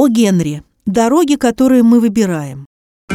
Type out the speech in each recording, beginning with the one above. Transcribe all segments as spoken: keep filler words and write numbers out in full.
О Генри. Дороги, которые мы выбираем.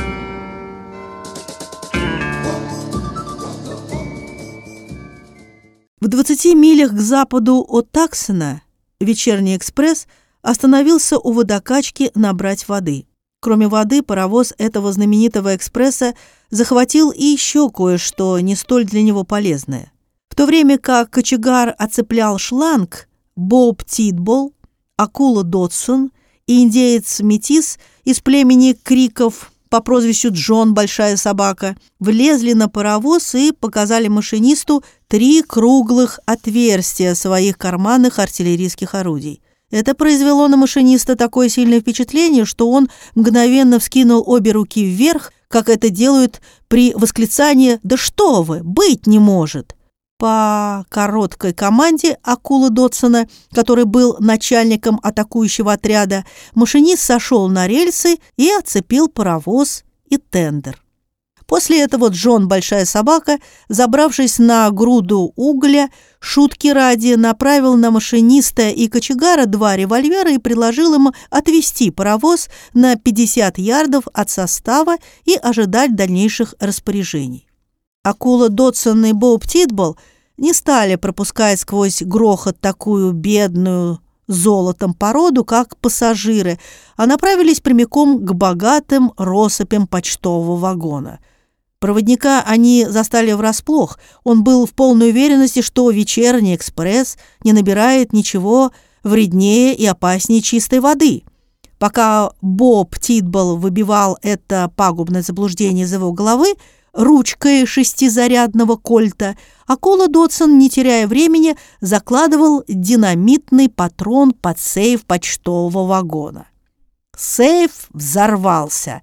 В двадцати милях к западу от Таксона вечерний экспресс остановился у водокачки набрать воды. Кроме воды, паровоз этого знаменитого экспресса захватил и еще кое-что не столь для него полезное. В то время как кочегар оцеплял шланг, Боб Титбол, акула Додсон и индеец-метис из племени Криков по прозвищу Джон Большая Собака влезли на паровоз и показали машинисту три круглых отверстия своих карманных артиллерийских орудий. Это произвело на машиниста такое сильное впечатление, что он мгновенно вскинул обе руки вверх, как это делают при восклицании «Да что вы! Быть не может!». По короткой команде акулы Додсона, который был начальником атакующего отряда, машинист сошел на рельсы и отцепил паровоз и тендер. После этого Джон Большая Собака, забравшись на груду угля, шутки ради направил на машиниста и кочегара два револьвера и предложил им отвести паровоз на пятьдесят ярдов от состава и ожидать дальнейших распоряжений. Акула Додсон и Боб Титбол не стали пропускать сквозь грохот такую бедную золотом породу, как пассажиры, а направились прямиком к богатым россыпям почтового вагона. Проводника они застали врасплох. Он был в полной уверенности, что вечерний экспресс не набирает ничего вреднее и опаснее чистой воды. Пока Боб Титбол выбивал это пагубное заблуждение из его головы ручкой шестизарядного кольта, акула Додсон, не теряя времени, закладывал динамитный патрон под сейф почтового вагона. Сейф взорвался.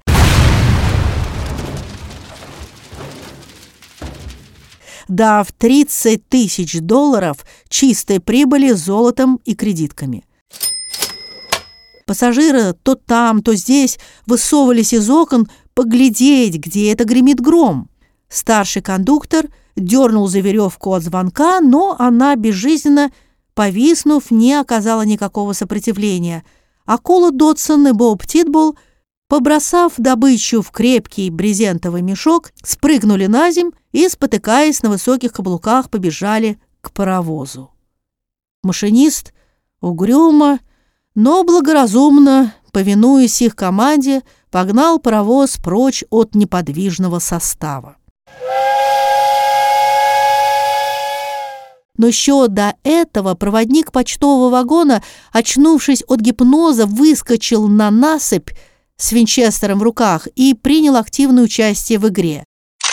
Дав тридцать тысяч долларов чистой прибыли золотом и кредитками. Пассажиры то там, то здесь высовывались из окон поглядеть, где это гремит гром. Старший кондуктор дернул за веревку от звонка, но она, безжизненно повиснув, не оказала никакого сопротивления. Акула Додсон и Боб Титбол, побросав добычу в крепкий брезентовый мешок, спрыгнули на земь и, спотыкаясь на высоких каблуках, побежали к паровозу. Машинист угрюмо, но благоразумно, повинуясь их команде, погнал паровоз прочь от неподвижного состава. Но еще до этого проводник почтового вагона, очнувшись от гипноза, выскочил на насыпь с винчестером в руках и принял активное участие в игре.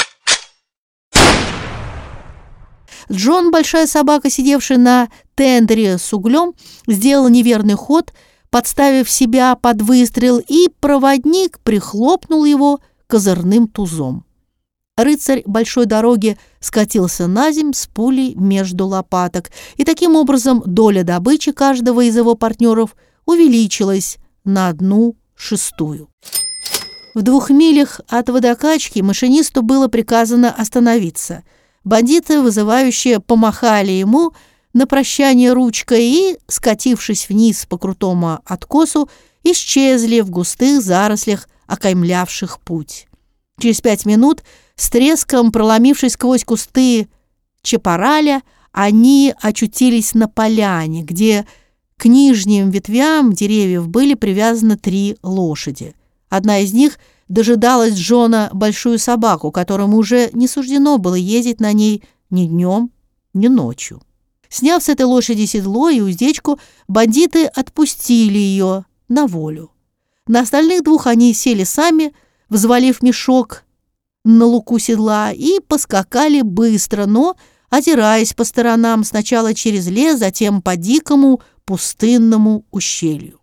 Джон Большая Собака, сидевший на тендере с углем, сделал неверный ход, подставив себя под выстрел, и проводник прихлопнул его козырным тузом. Рыцарь большой дороги скатился на земь с пулей между лопаток, и таким образом доля добычи каждого из его партнеров увеличилась на одну шестую. В двух милях от водокачки машинисту было приказано остановиться. Бандиты, вызывающие, помахали ему на прощание ручкой и, скатившись вниз по крутому откосу, исчезли в густых зарослях, окаймлявших путь. Через пять минут, с треском проломившись сквозь кусты чапараля, они очутились на поляне, где к нижним ветвям деревьев были привязаны три лошади. Одна из них дожидалась Джона Большую Собаку, которому уже не суждено было ездить на ней ни днем, ни ночью. Сняв с этой лошади седло и уздечку, бандиты отпустили ее на волю. На остальных двух они сели сами, взвалив мешок на луку седла, и поскакали быстро, но озираясь по сторонам, сначала через лес, затем по дикому пустынному ущелью.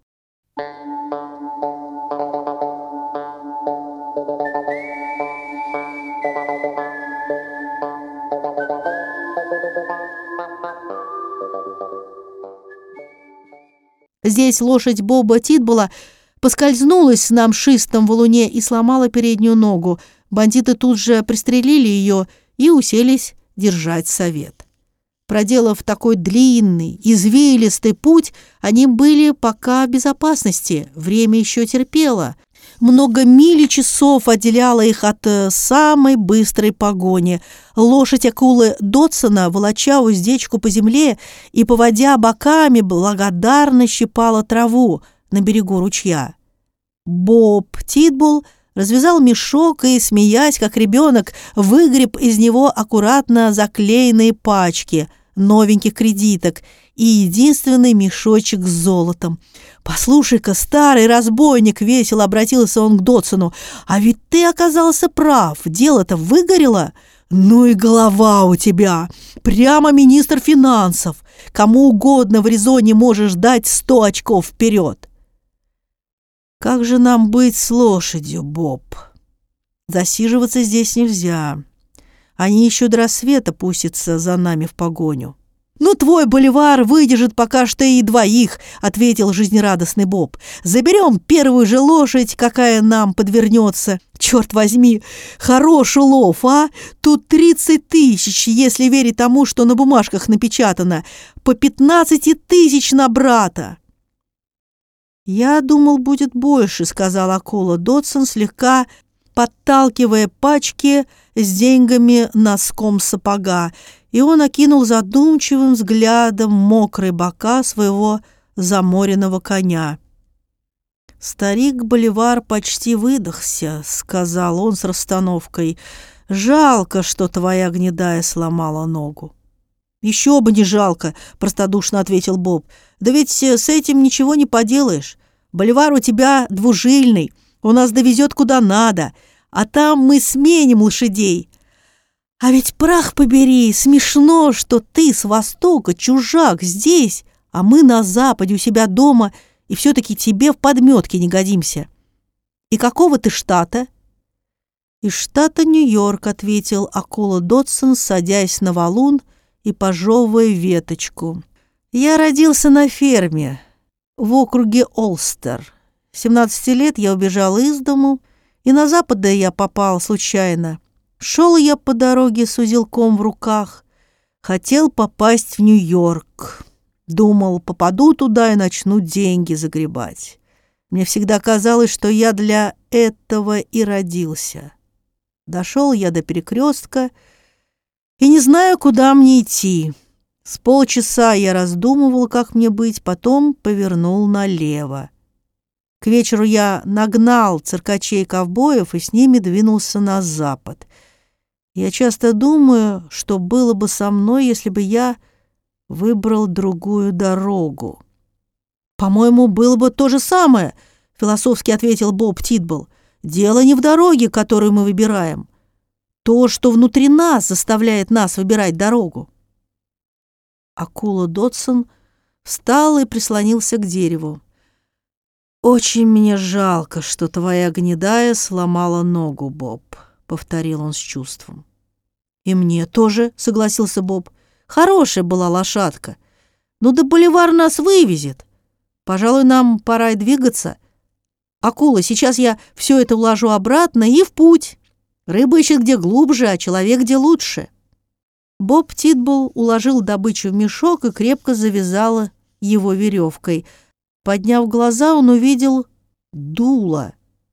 Здесь лошадь Боба Титбола поскользнулась на мшистом валуне и сломала переднюю ногу. Бандиты тут же пристрелили ее и уселись держать совет. Проделав такой длинный, извилистый путь, они были пока в безопасности, время еще терпело. Много миль и часов отделяло их от э, самой быстрой погони. Лошадь акулы Дотсона, волоча уздечку по земле и, поводя боками, благодарно щипала траву на берегу ручья. Боб Титбул развязал мешок и, смеясь, как ребенок, выгреб из него аккуратно заклеенные пачки новеньких кредиток и единственный мешочек с золотом. «Послушай-ка, старый разбойник!» — весело обратился он к Дотсону. «А ведь ты оказался прав, дело-то выгорело. Ну и голова у тебя! Прямо министр финансов! Кому угодно в резоне можешь дать сто очков вперед!» «Как же нам быть с лошадью, Боб? Засиживаться здесь нельзя. Они еще до рассвета пустятся за нами в погоню». «Ну, твой боливар выдержит пока что и двоих», — ответил жизнерадостный Боб. «Заберем первую же лошадь, какая нам подвернется. Черт возьми, хорош улов, а? Тут тридцать тысяч, если верить тому, что на бумажках напечатано. По пятнадцать тысяч на брата». «Я думал, будет больше», — сказал акула Дотсон, слегка подталкивая пачки с деньгами носком сапога, и он окинул задумчивым взглядом мокрые бока своего заморенного коня. «Старик Боливар почти выдохся», — сказал он с расстановкой. «Жалко, что твоя гнедая сломала ногу». «Еще бы не жалко», — простодушно ответил Боб. «Да ведь с этим ничего не поделаешь. Боливар у тебя двужильный, он нас довезет куда надо, а там мы сменим лошадей. А ведь, прах побери, смешно, что ты с востока, чужак, здесь, а мы на западе у себя дома, и все-таки тебе в подметке не годимся. И какого ты штата?» «Из штата Нью-Йорк», — ответил акула Дотсон, садясь на валун и пожевывая веточку. «Я родился на ферме в округе Олстер. семнадцати лет я убежал из дому, и на запад я попал случайно. Шел я по дороге с узелком в руках, хотел попасть в Нью-Йорк. Думал, попаду туда и начну деньги загребать. Мне всегда казалось, что я для этого и родился. Дошел я до перекрестка и не знаю, куда мне идти. С полчаса я раздумывал, как мне быть, потом повернул налево. К вечеру я нагнал циркачей-ковбоев и с ними двинулся на запад. Я часто думаю, что было бы со мной, если бы я выбрал другую дорогу». «По-моему, было бы то же самое», — философски ответил Боб Титбул. «Дело не в дороге, которую мы выбираем. То, что внутри нас заставляет нас выбирать дорогу». Акула Дотсон встал и прислонился к дереву. «Очень мне жалко, что твоя гнедая сломала ногу, Боб», — повторил он с чувством. «И мне тоже», — согласился Боб. «Хорошая была лошадка. Ну да боливар нас вывезет. Пожалуй, нам пора и двигаться. Акула, сейчас я все это уложу обратно и в путь. Рыба ищет где глубже, а человек где лучше». Боб Титбул уложил добычу в мешок и крепко завязал его веревкой. Подняв глаза, он увидел дуло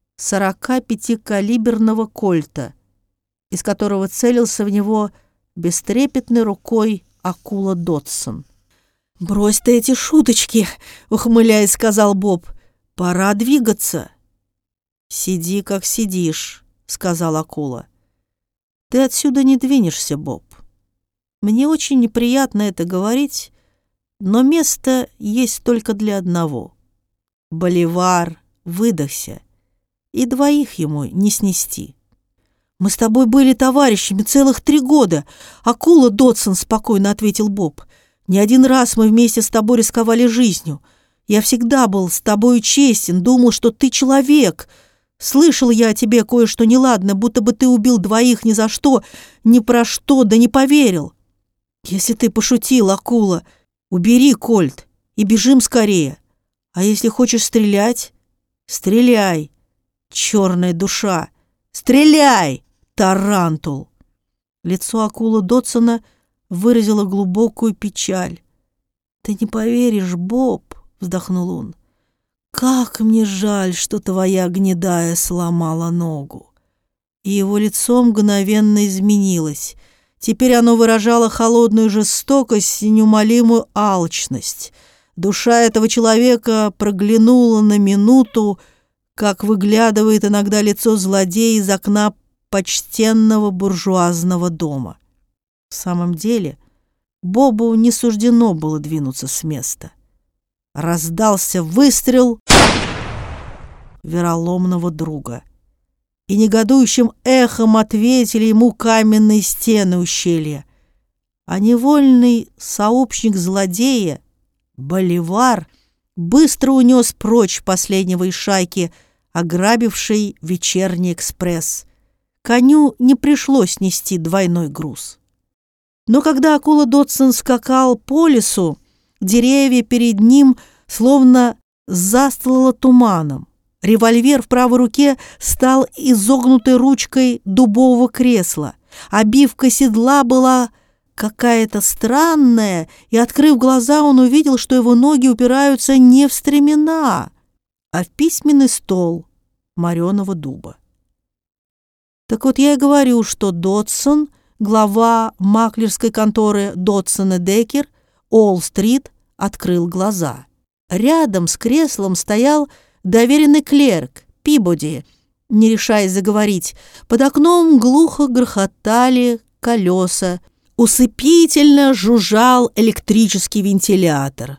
сорокапятикалиберного кольта, из которого целился в него бестрепетной рукой акула Дотсон. «Брось ты эти шуточки», — ухмыляясь, сказал Боб. «Пора двигаться». «Сиди, как сидишь», — сказал акула. «Ты отсюда не двинешься, Боб. Мне очень неприятно это говорить, но место есть только для одного. Боливар выдохся, и двоих ему не снести». «Мы с тобой были товарищами целых три года», — акула Дотсон спокойно ответил Боб. «Не один раз мы вместе с тобой рисковали жизнью. Я всегда был с тобой честен, думал, что ты человек. Слышал я о тебе кое-что неладное, будто бы ты убил двоих ни за что, ни про что, да не поверил. Если ты пошутил, акула, убери кольт и бежим скорее. А если хочешь стрелять, стреляй, черная душа, стреляй, тарантул». Лицо акулы Дотсона выразила глубокую печаль. «Ты не поверишь, Боб», — вздохнул он, — «как мне жаль, что твоя гнедая сломала ногу». И его лицо мгновенно изменилось. Теперь оно выражало холодную жестокость и неумолимую алчность. Душа этого человека проглянула на минуту, как выглядывает иногда лицо злодея из окна почтенного буржуазного дома. В самом деле, Бобу не суждено было двинуться с места. Раздался выстрел вероломного друга, и негодующим эхом ответили ему каменные стены ущелья. А невольный сообщник злодея, Боливар, быстро унес прочь последнего из шайки, ограбившей вечерний экспресс. Коню не пришлось нести двойной груз. Но когда акула Додсон скакал по лесу, деревья перед ним словно застлало туманом. Револьвер в правой руке стал изогнутой ручкой дубового кресла. Обивка седла была какая-то странная, и, открыв глаза, он увидел, что его ноги упираются не в стремена, а в письменный стол мореного дуба. Так вот, я и говорю, что Додсон, глава маклерской конторы Додсон и Деккер, Олл-стрит, открыл глаза. Рядом с креслом стоял доверенный клерк Пибоди, не решаясь заговорить. Под окном глухо грохотали колеса, усыпительно жужжал электрический вентилятор.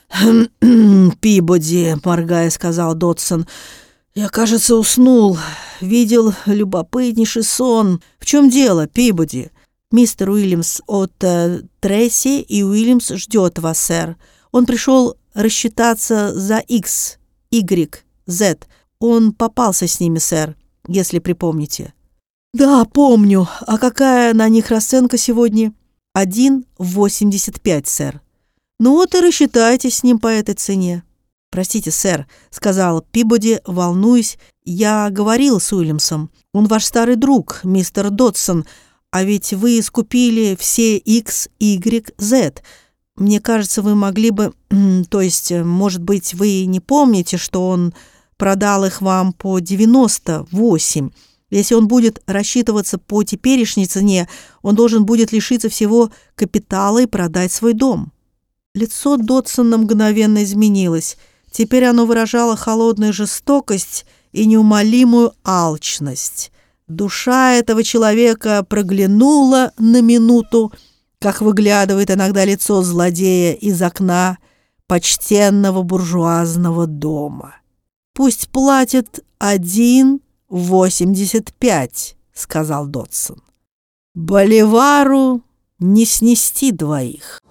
«Пибоди», — моргая, сказал Додсон, — «я, кажется, уснул. Видел любопытнейший сон. В чем дело, Пибоди?» «Мистер Уильямс от э, Тресси и Уильямс ждет вас, сэр. Он пришел рассчитаться за X, Y, Z. Он попался с ними, сэр, если припомните». «Да, помню. А какая на них расценка сегодня?» «Один восемьдесят пять, сэр». «Ну вот и рассчитайтесь с ним по этой цене». «Простите, сэр», — сказал Пибоди, волнуясь, — «я говорил с Уильямсом. Он ваш старый друг, мистер Додсон, а ведь вы искупили все X, Y, Z. Мне кажется, вы могли бы... То есть, может быть, вы не помните, что он продал их вам по девяносто восемь. Если он будет рассчитываться по теперешней цене, он должен будет лишиться всего капитала и продать свой дом». Лицо Додсона мгновенно изменилось. Теперь оно выражало холодную жестокость и неумолимую алчность. Душа этого человека проглянула на минуту, как выглядывает иногда лицо злодея из окна почтенного буржуазного дома. «Пусть платит один восемьдесят пять», — сказал Додсон. «Боливару не снести двоих».